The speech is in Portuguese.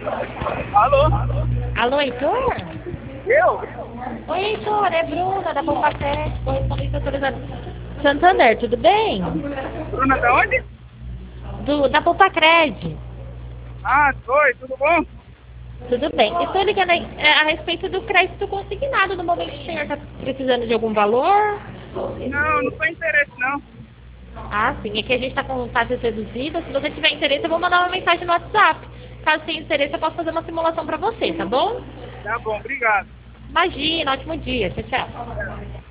Alô? Alô, Heitor? Eu? Oi, Heitor, é Bruna, da Poupa Crédito, correspondente autorizada Santander, tudo bem? Bruna da onde? Da Poupa Crédito. Ah, oi, tudo bom? Tudo bem. Estou ligando aí, a respeito do crédito consignado. No momento o senhor está precisando de algum valor? Não, não tem interesse não. Ah, sim. É que a gente está com taxas reduzidas. Se você tiver interesse, eu vou mandar uma mensagem no WhatsApp. Caso tenha interesse, eu posso fazer uma simulação para você, tá bom? Tá bom, obrigado. Imagina, ótimo dia. Tchau, tchau.